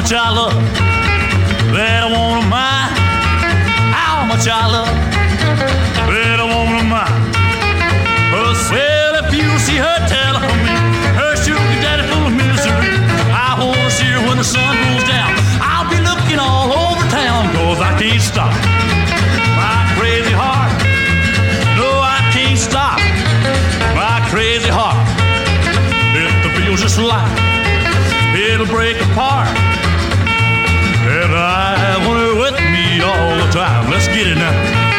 much I love that I want to mind. How much I love that I want to mind. Well, if you see her telling me her sugar daddy full of misery, I want to see her when the sun goes down. I'll be looking all over town, 'cause I can't stop my crazy heart. No, I can't stop my crazy heart. If the feels just like it'll break apart, and I want her with me all the time. Let's get it now.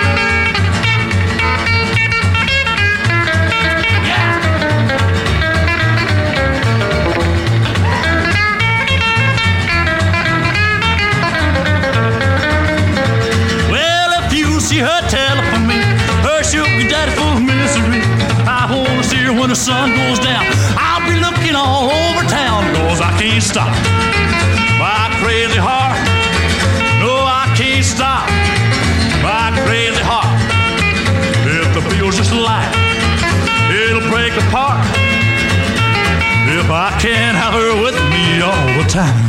See her telling me her sugar daddy full of misery. I wanna see her when the sun goes down. I'll be looking all over town, 'cause I can't stop my crazy heart. No, I can't stop my crazy heart. If the feels just like it'll break apart, if I can't have her with me all the time.